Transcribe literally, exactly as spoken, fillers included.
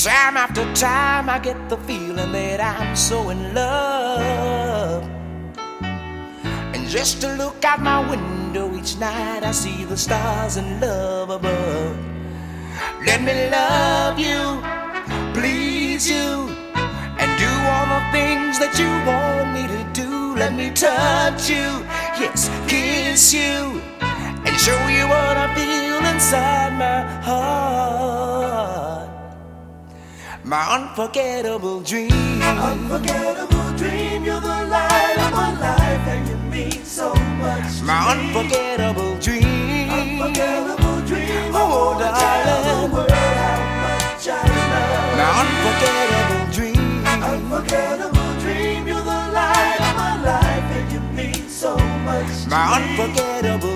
Time after time I get the feeling that I'm so in love. And just to look out my window each night I see the stars and love above. Let me love you, please you, and do all the things that you want me to do. Let me touch you, yes, kiss you, and show you what I feel inside my heart. My unforgettable dream. Unforgettable dream, you're the light of my life and you mean so much to My me. unforgettable dream. Unforgettable dream, I Oh, wanna tell the darling. world how much I love My you. unforgettable dream. Unforgettable dream, you're the light of my life and you mean so much to My me. unforgettable